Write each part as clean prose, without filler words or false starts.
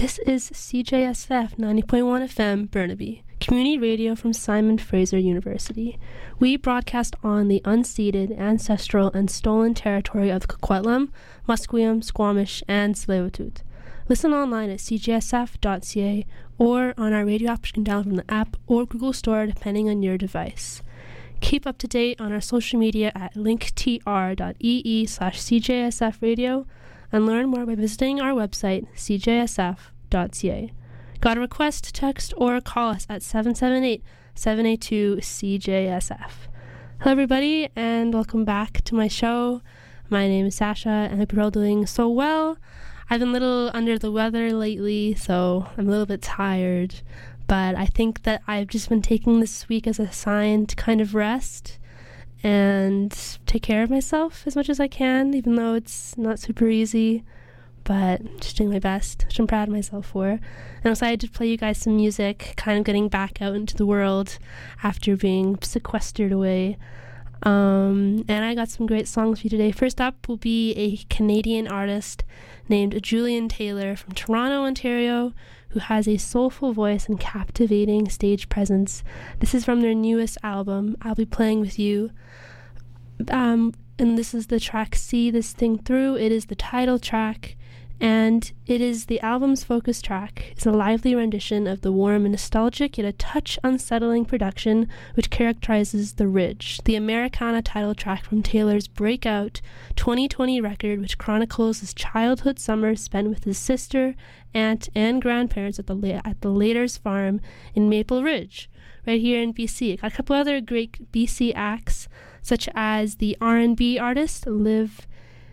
This is CJSF 90.1 FM Burnaby, community radio from Simon Fraser University. We broadcast on the unceded, ancestral, and stolen territory of Coquitlam, Musqueam, Squamish, and Tsleil-Waututh. Listen online at cjsf.ca or on our radio app you can download from the app or Google Store depending on your device. Keep up to date on our social media at linktr.ee/cjsfradio and learn more by visiting our website, cjsf.ca. Got a request, text, or call us at 778-782-CJSF. Hello, everybody, and welcome back to my show. My name is Sasha, and I hope you're all doing so well. I've been a little under the weather lately, so I'm a little bit tired, but I think that I've just been taking this week as a sign to kind of rest and take care of myself as much as I can, even though it's not super easy, but just doing my best, which I'm proud of myself for. And I'm excited to play you guys some music, kind of getting back out into the world after being sequestered away. And I got some great songs for you today. First up will be a Canadian artist named Julian Taylor from Toronto, Ontario, who has a soulful voice and captivating stage presence. This is from their newest album, I'll Be Playing With You. And this is the track See This Thing Through. It is the title track, and it is the album's focus track. It's a lively rendition of the warm and nostalgic yet a touch unsettling production which characterizes The Ridge, the Americana title track from Taylor's breakout 2020 record, which chronicles his childhood summers spent with his sister, aunt, and grandparents at the Laters farm in Maple Ridge, right here in BC. Got a couple other great BC acts, such as the R&B artist Liv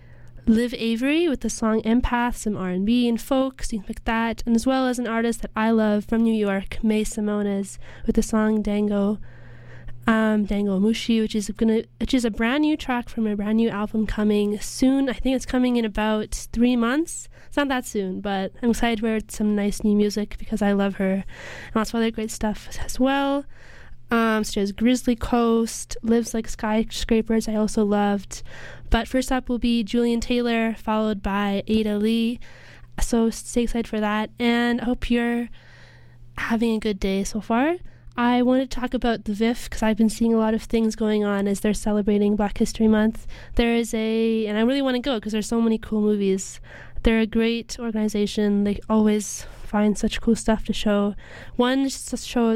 Avery with the song Empath, some R&B and folk, things like that, and as well as an artist that I love from New York, May Simones, with the song Dango Mushi, which is a brand new track from a brand new album coming soon. I think it's coming in about 3 months. It's not that soon, but I'm excited to hear some nice new music because I love her, and lots of other great stuff as well. Such as Grizzly Coast, Lives Like Skyscrapers, I also loved. But first up will be Julian Taylor, followed by Ada Lee. So stay excited for that, and I hope you're having a good day so far. I wanted to talk about the VIFF because I've been seeing a lot of things going on as they're celebrating Black History Month. And I really want to go because there's so many cool movies. They're a great organization. They always find such cool stuff to show. One show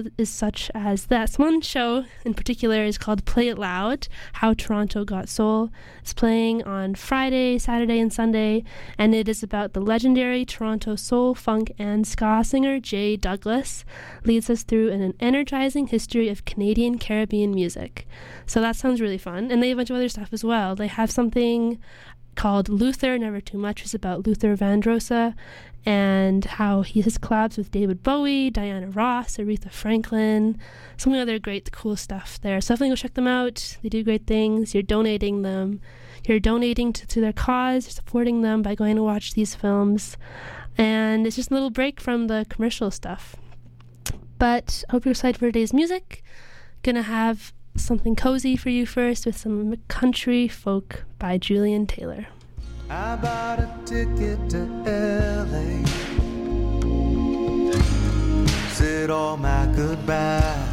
in particular is called Play It Loud, How Toronto Got Soul. It's playing on Friday, Saturday, and Sunday, and it is about the legendary Toronto soul, funk, and ska singer Jay Douglas. Leads us through an energizing history of Canadian Caribbean music. So that sounds really fun. And they have a bunch of other stuff as well. They have something called Luther, Never Too Much, is about Luther Vandrosa and how he has collabs with David Bowie, Diana Ross, Aretha Franklin, some other great cool stuff there. So definitely go check them out. They do great things. You're donating to their cause, you're supporting them by going to watch these films, and it's just a little break from the commercial stuff. But I hope you're excited for today's music. Gonna have something cozy for you first with some country folk by Julian Taylor. I bought a ticket to LA, said all my goodbye.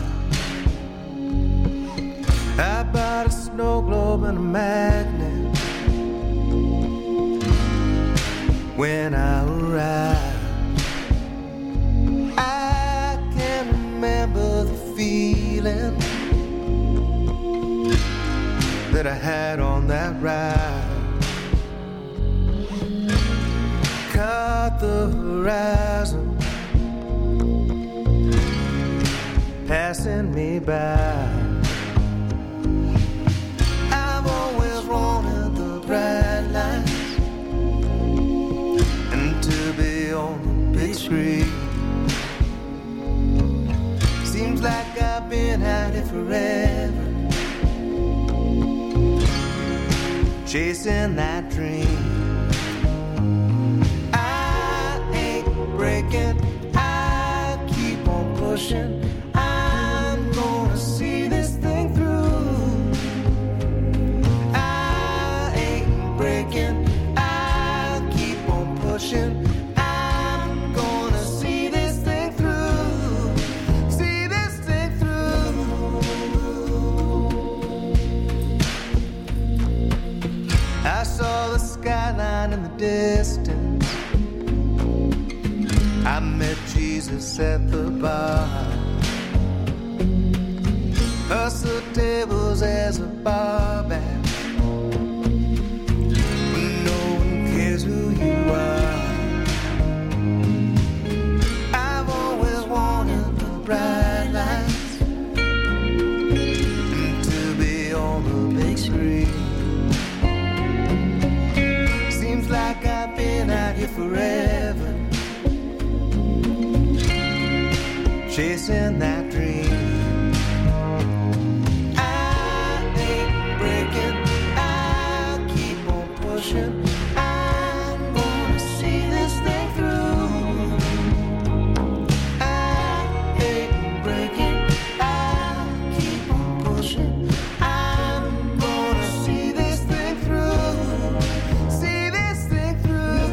I bought a snow globe and a magnet when I arrived. I can remember the feeling that I had on that ride. Caught the horizon passing me by. I've always wanted the bright lights and to be on the big screen. Seems like I've been at it forever, chasing that dream. I ain't breaking, I keep on pushing. I'm gonna see this thing through. I ain't breaking, I keep on pushing. I'm gonna I met Jesus at the bar. Hustle tables as a bar back. No one cares who you are. I've always wanted the bright lights to be on the big screen. Seems like I've been out here forever, chasing that dream. I ain't breaking, I'll keep on pushing. I'm gonna see this thing through. I ain't breaking, I'll keep on pushing. I'm gonna see this thing through. See this thing through.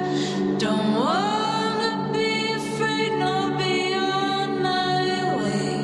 Don't wanna be afraid nor be on my way.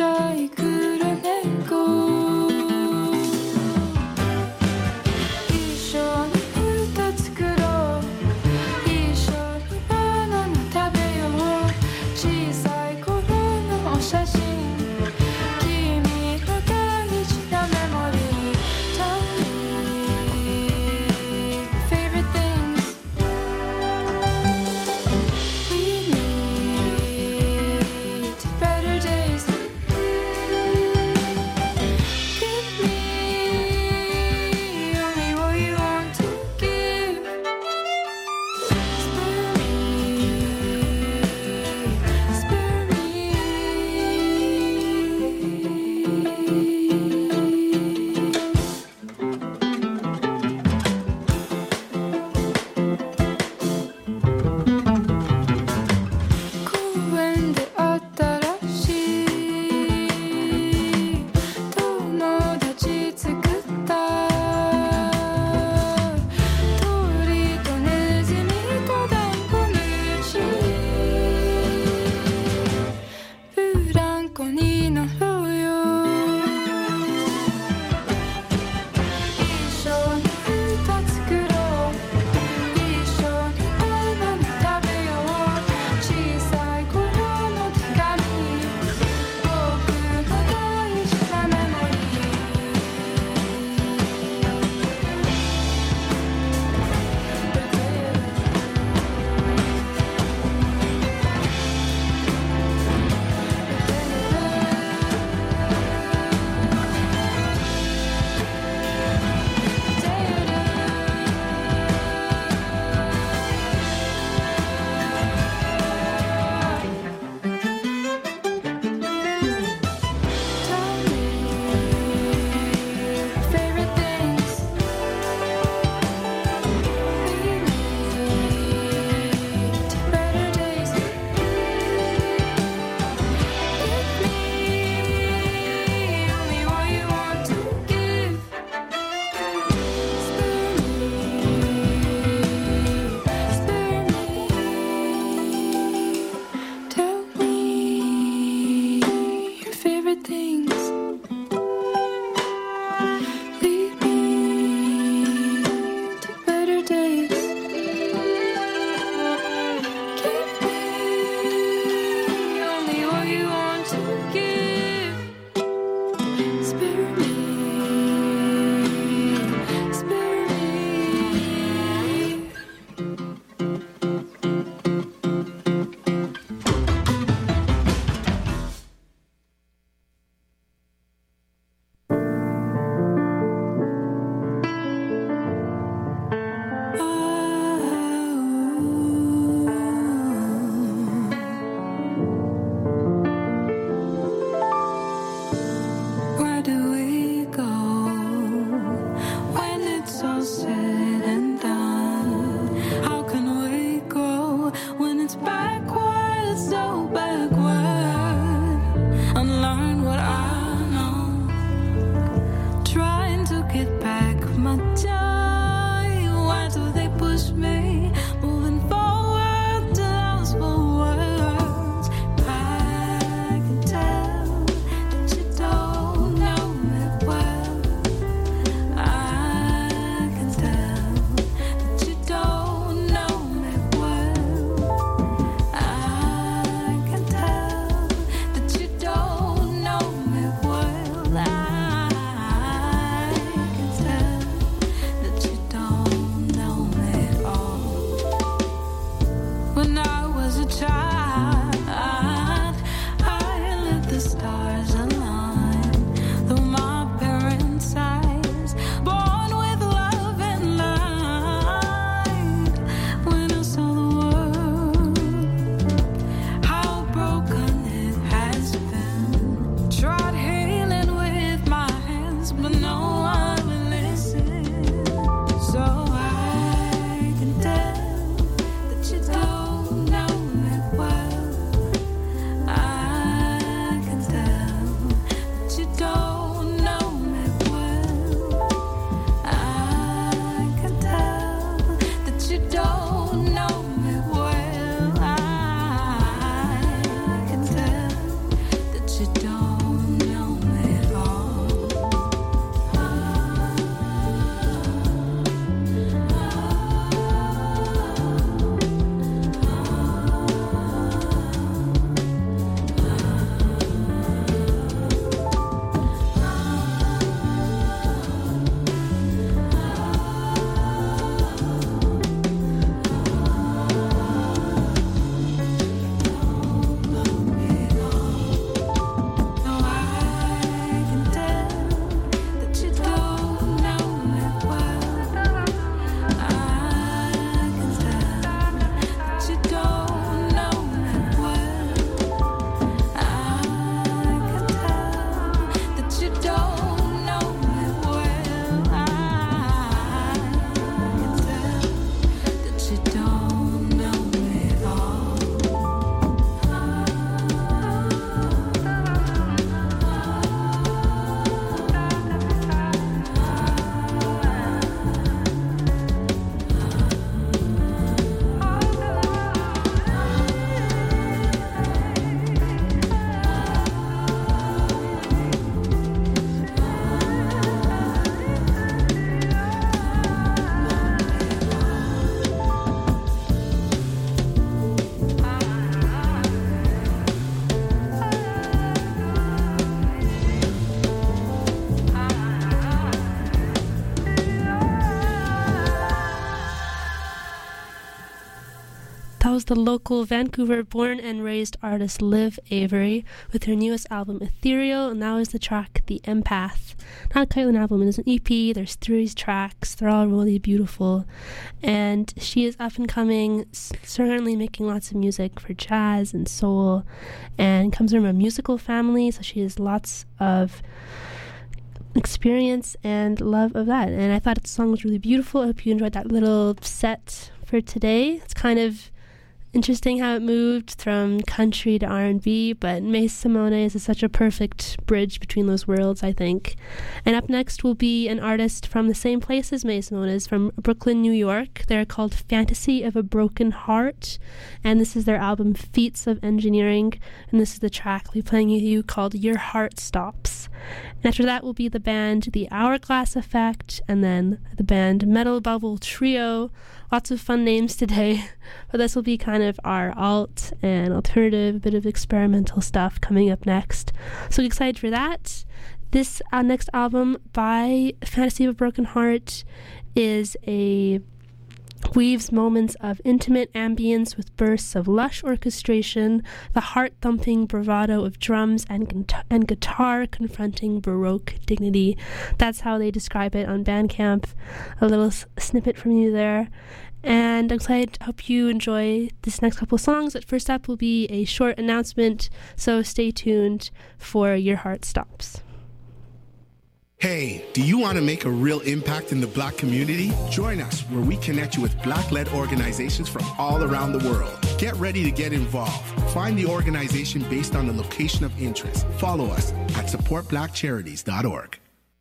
ちゃい黒猫一緒に歌作ろう一緒にバナナ食べよう小さい頃のお写真君の大事なメモリー Tell me favorite things we need better days give me only what you want to give spare me公園で新しい友達作った鳥とネズミとダンゴムシブランコに乗ろうよ一緒に歌作ろう一緒にバナナ食べよう小さい頃の手紙僕の大事なメモリTell me favorite things we need better days give me only what you want to give spare me tell me your favorite things lead me to better days give me only what you want to give spare me spare me Where do we go when it's all said and done? How can we grow when it's backwards, so backward? Unlearn what I know, trying to get back my time. Why do they push me? Moving forward to those words. I can tell that you don't know me well. I can tell that you don't know me well. I can tell that you don't know me well. I can tell that you don't know me at all. When I was a child, I let the stars align through my parents' eyes, born with love and light. When I saw the world, how broken it has been, tried healing with my hands, but no one would listen. So I can tell that you don't know me well. I can tell the local Vancouver-born and raised artist Liv Avery with her newest album Ethereal, and that was the track The Empath. Not quite an album, it is an EP, there's 3 tracks, they're all really beautiful, and she is up and coming, certainly making lots of music for jazz and soul, and comes from a musical family, so she has lots of experience and love of that. And I thought the song was really beautiful. I hope you enjoyed that little set for today. It's kind of interesting how it moved from country to R&B, but May Simone's is such a perfect bridge between those worlds, I think. And up next will be an artist from the same place as May Simone's, from Brooklyn, New York. They're called Fantasy of a Broken Heart, and this is their album Feats of Engineering, and this is the track I'll be playing you called Your Heart Stops. And after that will be the band The Hourglass Effect, and then the band Metal Bubble Trio. Lots of fun names today, but this will be kind of our alt and alternative, a bit of experimental stuff coming up next. So excited for that. This next album by Fantasy of a Broken Heart weaves moments of intimate ambience with bursts of lush orchestration, the heart-thumping bravado of drums and guitar confronting Baroque dignity. That's how they describe it on Bandcamp. A little snippet from you there. And I'm excited to hope you enjoy this next couple of songs. But first up will be a short announcement, so stay tuned for Your Heart Stops. Hey, do you want to make a real impact in the Black community? Join us where we connect you with Black-led organizations from all around the world. Get ready to get involved. Find the organization based on the location of interest. Follow us at supportblackcharities.org.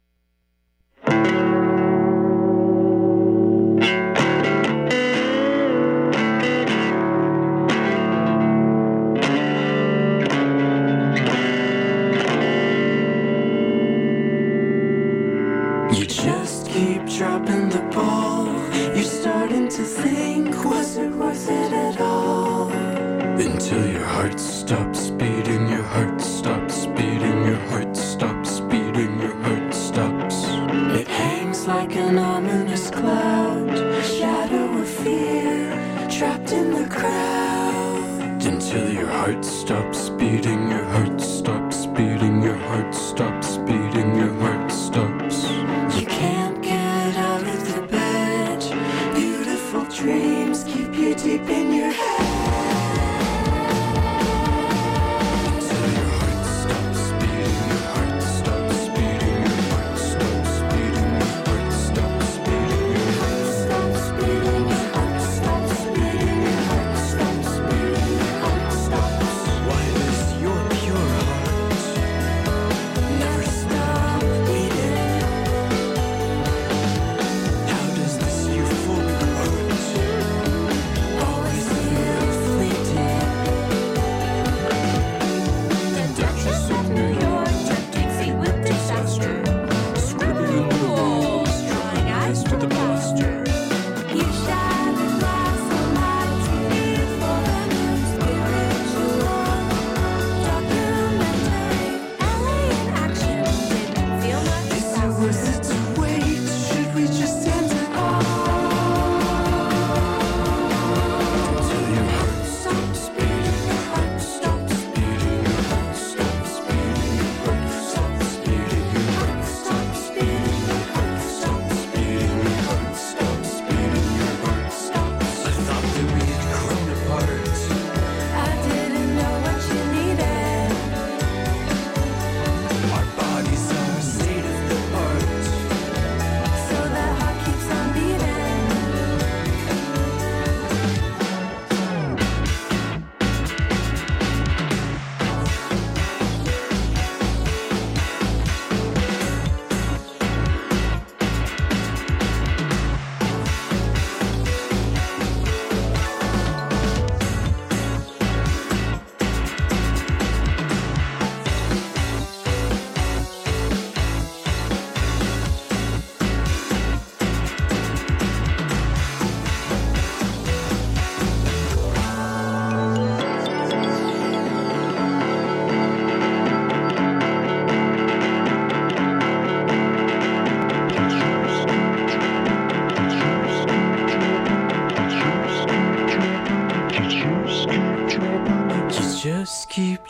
Dropping the ball, you're starting to think, was it worth it at all? Until your heart stops beating, your heart stops beating, your heart stops beating, your heart stops. It hangs like an ominous cloud, a shadow of fear, trapped in the crowd. Until your heart stops beating, your heart stops beating, your heart stops beating, your heart stops. You can't get out of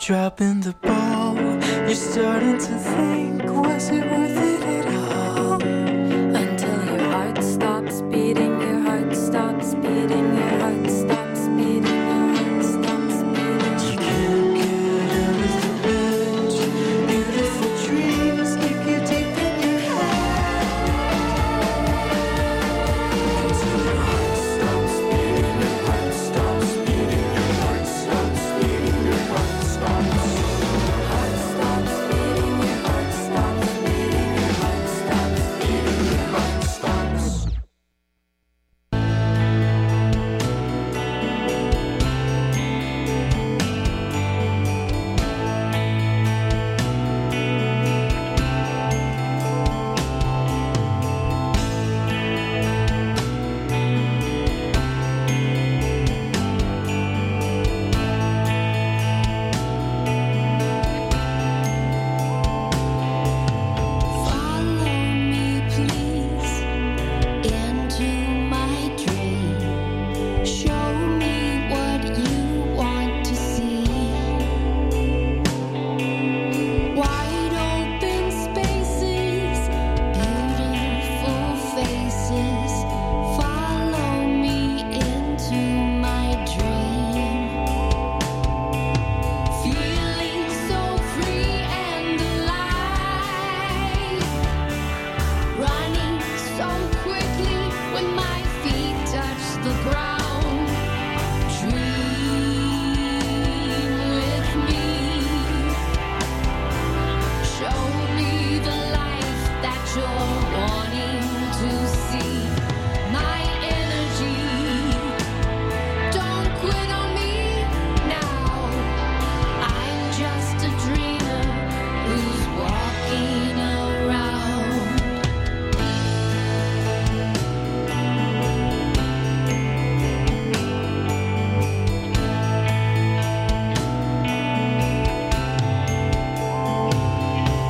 dropping the ball. You're starting to think, was it worth it at all? Until your heart stops beating, your heart stops beating, your heart stops beating, your heart stops beating. You can't get out of the bed. Beautiful dreams keep you deep in your head. Until your heart stops beating, your heart stops beating, your heart stops beating, your heart stops. Heart stops beating, your heart stops beating, your heart stops beating, your heart stops. Follow me, please, into my dream. Show me what you want to see. Wide open spaces, beautiful faces. Follow me into my dream. Feeling so free and alive. Running so quickly when my feet touch the ground. Dream with me. Show me the life that you're wanting to see. My energy. Don't quit on me now. I'm just a dreamer who's walking